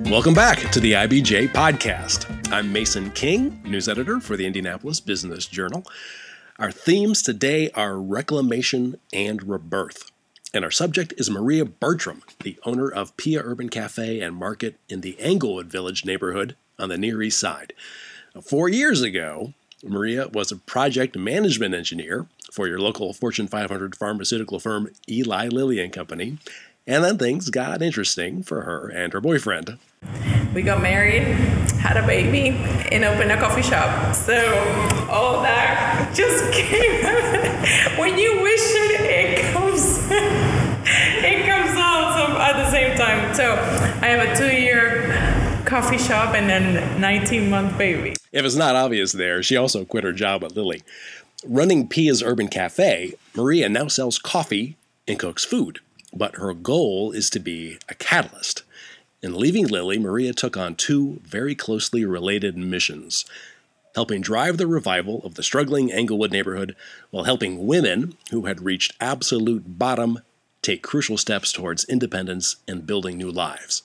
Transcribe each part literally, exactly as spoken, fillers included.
Welcome back to the I B J podcast. I'm Mason King, news editor for the Indianapolis Business Journal. Our themes today are reclamation and rebirth. And our subject is Maria Bertram, the owner of Pia Urban Cafe and Market in the Englewood Village neighborhood on the Near East Side. Four years ago, Maria was a project management engineer for your local Fortune five hundred pharmaceutical firm, Eli Lilly and Company. And then things got interesting for her and her boyfriend. We got married, had a baby, and opened a coffee shop. So all that just came out. When you wish it, it comes, it comes out at the same time. So I have a two-year coffee shop and then nineteen-month baby. If it's not obvious there, she also quit her job at Lilly. Running Pia's Urban Cafe, Maria now sells coffee and cooks food. But her goal is to be a catalyst. In leaving Lilly, Maria took on two very closely related missions, helping drive the revival of the struggling Englewood neighborhood while helping women who had reached absolute bottom take crucial steps towards independence and building new lives.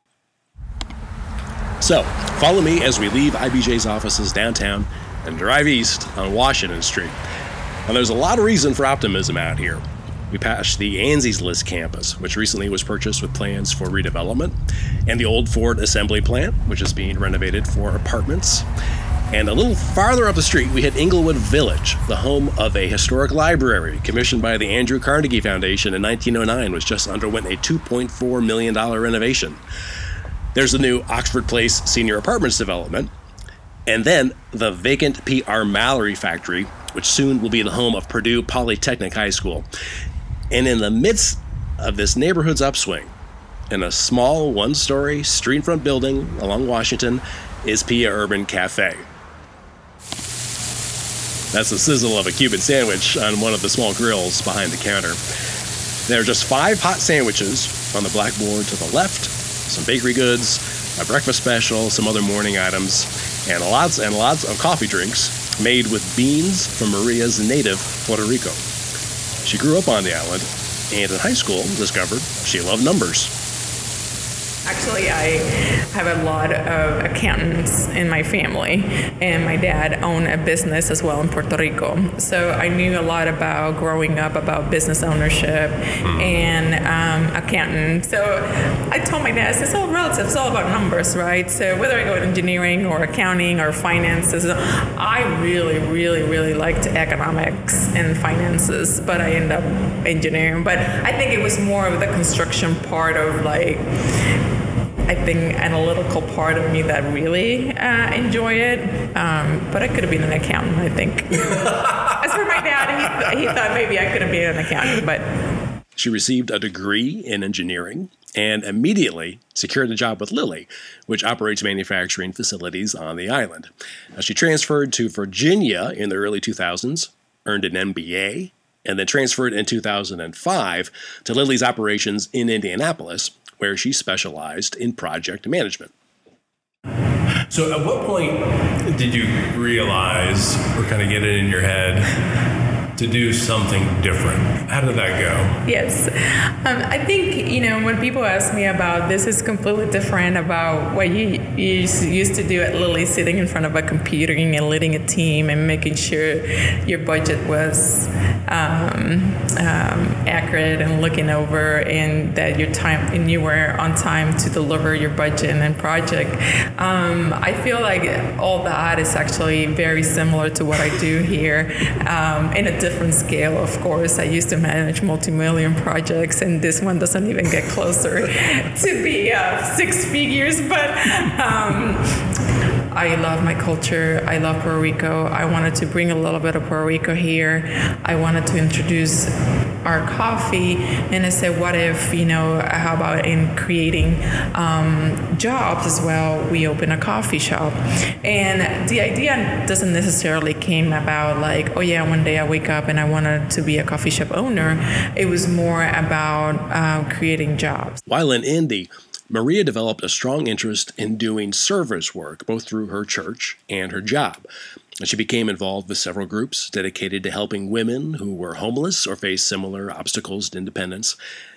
So, follow me as we leave I B J's offices downtown and drive east on Washington Street. Now, there's a lot of reason for optimism out here. We passed the Anses List campus, which recently was purchased with plans for redevelopment, and the old Ford assembly plant, which is being renovated for apartments. And a little farther up the street, we hit Englewood Village, the home of a historic library commissioned by the Andrew Carnegie Foundation in nineteen oh nine, which just underwent a two point four million dollars renovation. There's the new Oxford Place Senior Apartments development, and then the vacant P R Mallory factory, which soon will be the home of Purdue Polytechnic High School. And in the midst of this neighborhood's upswing, in a small one-story streetfront building along Washington, is Pia Urban Cafe. That's the sizzle of a Cuban sandwich on one of the small grills behind the counter. There are just five hot sandwiches on the blackboard to the left, some bakery goods, a breakfast special, some other morning items, and lots and lots of coffee drinks made with beans from Maria's native Puerto Rico. She grew up on the island, and in high school discovered she loved numbers. Actually, I have a lot of accountants in my family, and my dad owned a business as well in Puerto Rico. So I knew a lot about growing up about business ownership and um, accounting. So I told my dad, it's all relative, it's all about numbers, right? So whether I go to engineering or accounting or finances, I really, really, really liked economics and finances, but I ended up engineering. But I think it was more of the construction part of like, I think analytical part of me that really uh, enjoy it, um, but I could have been an accountant, I think. As for my dad, he, he thought maybe I could have been an accountant, but... She received a degree in engineering and immediately secured a job with Lilly, which operates manufacturing facilities on the island. Now, she transferred to Virginia in the early two thousands, earned an M B A, and then transferred in two thousand five to Lilly's operations in Indianapolis, where she specialized in project management. So at what point did you realize, or kind of get it in your head, to do something different? How did that go? Yes. Um, I think, you know, when people ask me about this is completely different about what you, you used to do at Lilly, sitting in front of a computer and leading a team and making sure your budget was um, um, accurate and looking over and that your time and you were on time to deliver your budget and project. Um, I feel like all that is actually very similar to what I do here um, in a different scale, of course. I used to manage multi-million projects, and this one doesn't even get closer to be uh, six figures, but um, I love my culture. I love Puerto Rico. I wanted to bring a little bit of Puerto Rico here. I wanted to introduce our coffee, and I said, what if, you know, how about in creating um, jobs as well, we open a coffee shop. And the idea doesn't necessarily came about like, oh yeah, one day I wake up and I wanted to be a coffee shop owner. It was more about uh, creating jobs. While in Indy, Maria developed a strong interest in doing service work, both through her church and her job. And she became involved with several groups dedicated to helping women who were homeless or faced similar obstacles to independence.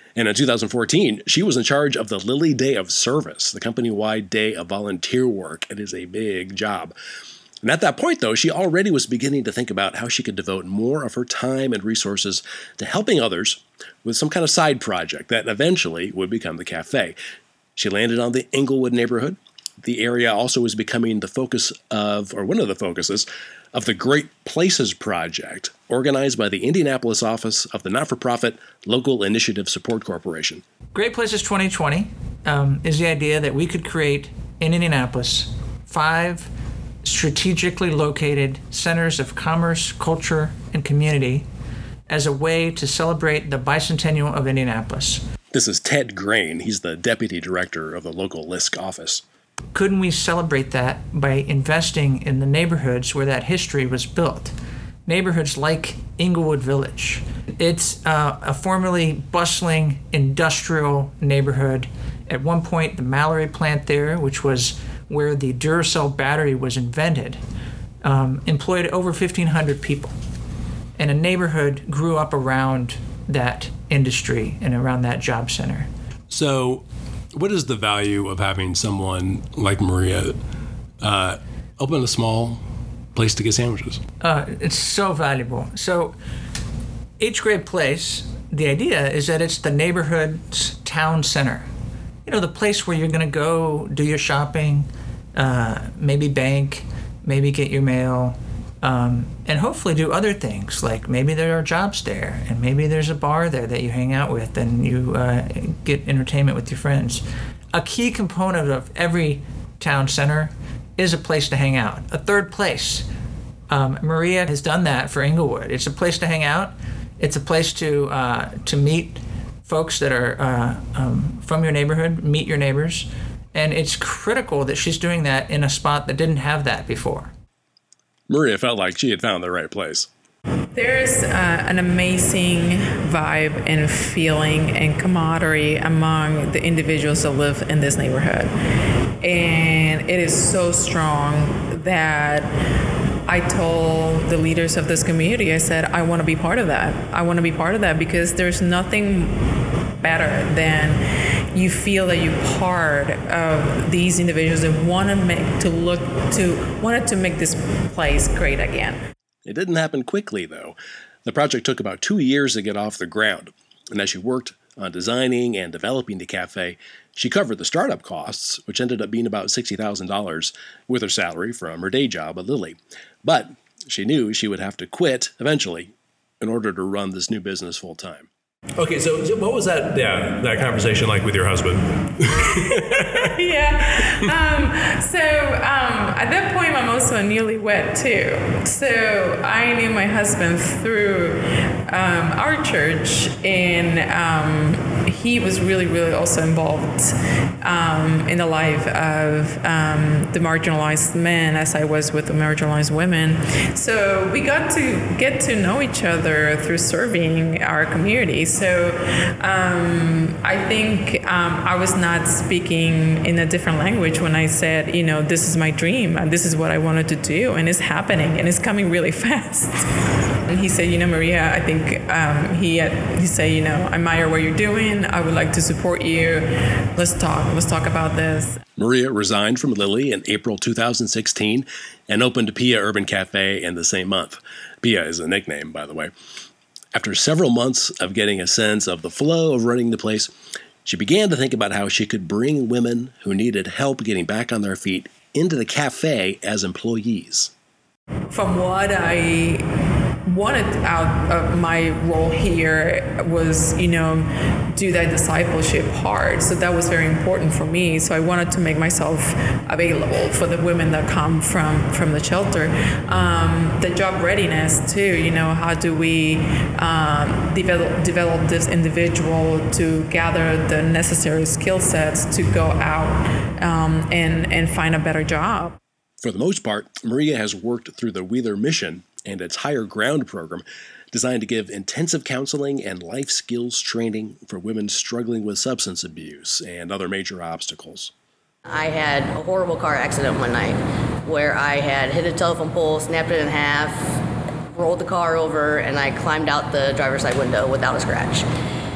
And in two thousand fourteen, she was in charge of the Lilly Day of Service, the company-wide day of volunteer work. It is a big job. And at that point, though, she already was beginning to think about how she could devote more of her time and resources to helping others with some kind of side project that eventually would become the cafe. She landed on the Englewood neighborhood. The area also was becoming the focus of, or one of the focuses, of the Great Places Project, organized by the Indianapolis office of the not-for-profit Local Initiative Support Corporation. Great Places twenty twenty um, is the idea that we could create in Indianapolis five strategically located centers of commerce, culture, and community as a way to celebrate the bicentennial of Indianapolis. This is Ted Grain. He's the deputy director of the local L I S C office. Couldn't we celebrate that by investing in the neighborhoods where that history was built? Neighborhoods like Englewood Village. It's uh, a formerly bustling industrial neighborhood. At one point, the Mallory plant there, which was where the Duracell battery was invented, um, employed over fifteen hundred people. And a neighborhood grew up around that industry and around that job center. So what is the value of having someone like Maria uh, open a small place to get sandwiches? Uh, it's so valuable. So each Great Place, the idea is that it's the neighborhood's town center. You know, the place where you're going to go do your shopping, uh, maybe bank, maybe get your mail, um, and hopefully do other things. Like maybe there are jobs there, and maybe there's a bar there that you hang out with and you uh, get entertainment with your friends. A key component of every town center is a place to hang out. A third place. Um, Maria has done that for Englewood. It's a place to hang out. It's a place to uh, to meet folks that are uh, um, from your neighborhood, meet your neighbors. And it's critical that she's doing that in a spot that didn't have that before. Maria felt like she had found the right place. There's uh, an amazing vibe and feeling and camaraderie among the individuals that live in this neighborhood. And it is so strong that I told the leaders of this community, I said, I want to be part of that. I want to be part of that because there's nothing better than you feel that you're part of these individuals that want to make to look to wanted to make this place great again. It didn't happen quickly, though. The project took about two years to get off the ground, and as she worked on designing and developing the cafe, she covered the startup costs, which ended up being about sixty thousand dollars with her salary from her day job at Lilly. But she knew she would have to quit eventually in order to run this new business full time. Okay, so what was that yeah, that conversation like with your husband? yeah. Um, so um, at that point, I'm also a newlywed too. So I knew my husband through um, our church, and um, he was really, really also involved um, in the life of um, the marginalized men, as I was with the marginalized women. So we got to get to know each other through serving our community. So um, I think um, I was not speaking in a different language when I said, you know, this is my dream and this is what I wanted to do, and it's happening and it's coming really fast. And he said, you know, Maria, I think um, he had, he said, you know, I admire what you're doing. I would like to support you. Let's talk. Let's talk about this. Maria resigned from Lilly in April two thousand sixteen and opened Pia Urban Cafe in the same month. Pia is a nickname, by the way. After several months of getting a sense of the flow of running the place, she began to think about how she could bring women who needed help getting back on their feet into the cafe as employees. From what I wanted out of my role here was, you know, do that discipleship part. So that was very important for me. So I wanted to make myself available for the women that come from, from the shelter. Um, the job readiness too, you know, how do we um, develop, develop this individual to gather the necessary skill sets to go out um, and, and find a better job. For the most part, Maria has worked through the Wheeler Mission and its Higher Ground program, designed to give intensive counseling and life skills training for women struggling with substance abuse and other major obstacles. I had a horrible car accident one night where I had hit a telephone pole, snapped it in half, rolled the car over, and I climbed out the driver's side window without a scratch.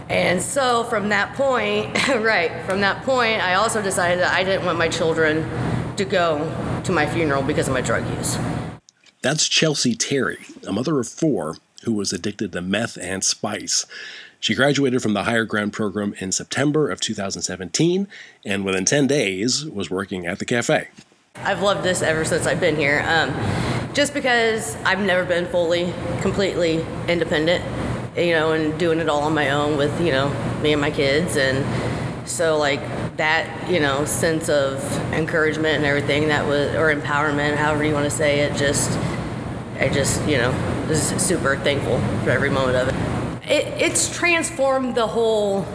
And so from that point, right, from that point, I also decided that I didn't want my children to go to my funeral because of my drug use. That's Chelsea Terry, a mother of four who was addicted to meth and spice. She graduated from the Higher Ground program in September of two thousand seventeen, and within ten days was working at the cafe. I've loved this ever since I've been here, um, just because I've never been fully, completely independent, you know, and doing it all on my own with, you know, me and my kids. And so, like, that, you know, sense of encouragement and everything that was, or empowerment, however you want to say it, just, I just, you know, was super thankful for every moment of it. it it's transformed the whole,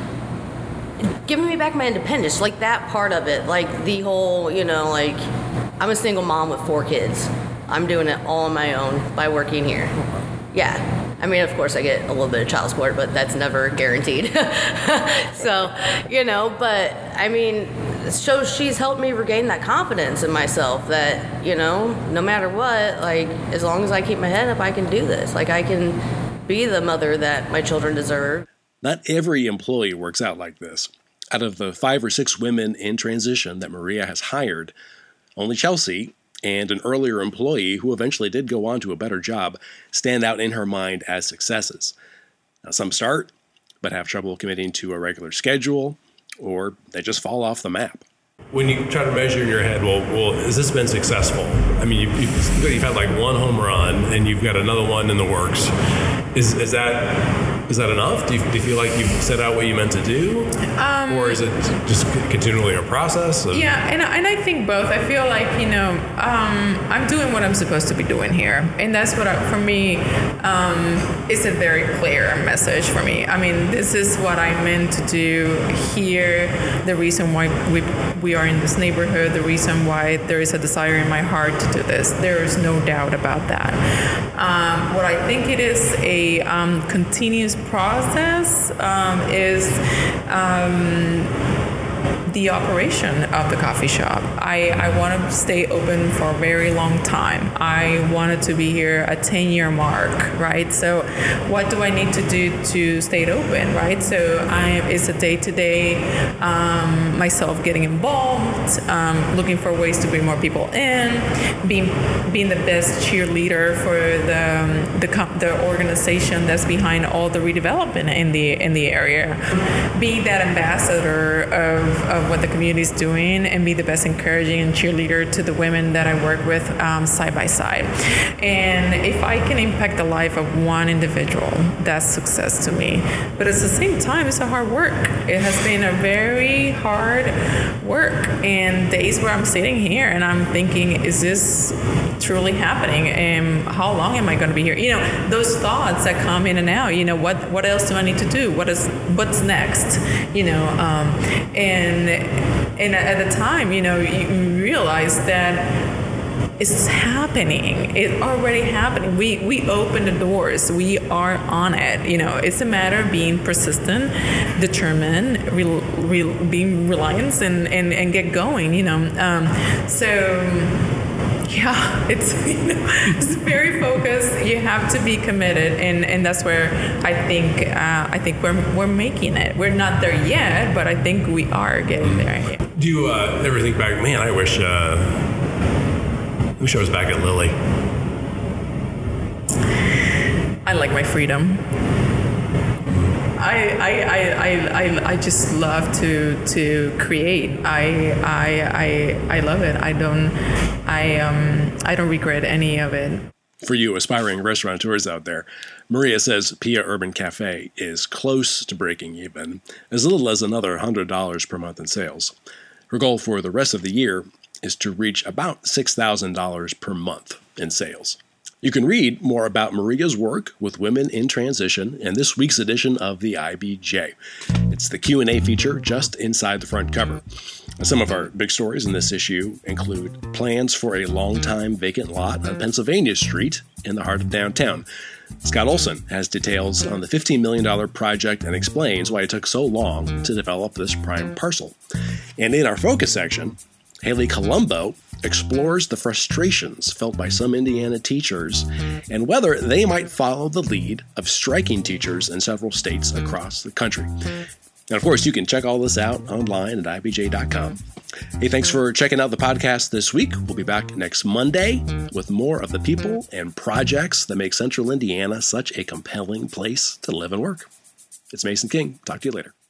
giving me back my independence, like that part of it, like the whole, you know, like, I'm a single mom with four kids. I'm doing it all on my own by working here. Yeah. I mean, of course, I get a little bit of child support, but that's never guaranteed. So, you know, but I mean, so she's helped me regain that confidence in myself that, you know, no matter what, like, as long as I keep my head up, I can do this. Like, I can be the mother that my children deserve. Not every employee works out like this. Out of the five or six women in transition that Maria has hired, only Chelsea and an earlier employee who eventually did go on to a better job stand out in her mind as successes. Now, some start, but have trouble committing to a regular schedule, or they just fall off the map. When you try to measure in your head, well, well, has this been successful? I mean, you've, you've had like one home run, and you've got another one in the works. Is is that is that enough? Do you, do you feel like you've set out what you meant to do, um, or is it just continually a process? Of- yeah, and and I think both. I feel like, you know, um, I'm doing what I'm supposed to be doing here, and that's what I, for me um, is a very clear message for me. I mean, this is what I meant to do here. The reason why we we are in this neighborhood, the reason why there is a desire in my heart to do this. There is no doubt about that. Um, what I think it is a um, continuous process um, is um, the operation of the coffee shop. I, I want to stay open for a very long time. I wanted to be here a ten-year mark, right? So what do I need to do to stay open, right? So I it's a day-to-day um, myself getting involved, um, looking for ways to bring more people in, being being the best cheerleader for the um, the, com- the organization that's behind all the redevelopment in the in the area, being that ambassador of, of what the community is doing, and be the best encouraging and cheerleader to the women that I work with um, side by side. And if I can impact the life of one individual, that's success to me. But at the same time, it's a hard work. It has been a very hard work, and days where I'm sitting here and I'm thinking, is this truly happening? And how long am I going to be here? You know, those thoughts that come in and out. You know, what what else do I need to do? What is what's next? You know, um, and and at the time, you know, you realize that it's happening. It's already happening. We we open the doors. We are on it. You know, it's a matter of being persistent, determined, re, re, being reliant, and, and, and get going. You know, um, so. Yeah, it's, you know, it's very focused. You have to be committed, and, and that's where I think uh, I think we're we're making it. We're not there yet, but I think we are getting there. Yeah. Do you uh, ever think back, man, I wish uh, I wish I was back at Lilly? I like my freedom. I, I, I, I, I just love to to create. I, I, I, I love it. I don't I um I don't regret any of it. For you aspiring restaurateurs out there, Maria says Pia Urban Cafe is close to breaking even, as little as another one hundred dollars per month in sales. Her goal for the rest of the year is to reach about six thousand dollars per month in sales. You can read more about Maria's work with women in transition in this week's edition of the I B J. It's the Q and A feature just inside the front cover. Some of our big stories in this issue include plans for a long-time vacant lot on Pennsylvania Street in the heart of downtown. Scott Olson has details on the fifteen million dollars project and explains why it took so long to develop this prime parcel. And in our focus section, Haley Colombo explores the frustrations felt by some Indiana teachers and whether they might follow the lead of striking teachers in several states across the country. And of course, you can check all this out online at I B J dot com. Hey, thanks for checking out the podcast this week. We'll be back next Monday with more of the people and projects that make Central Indiana such a compelling place to live and work. It's Mason King. Talk to you later.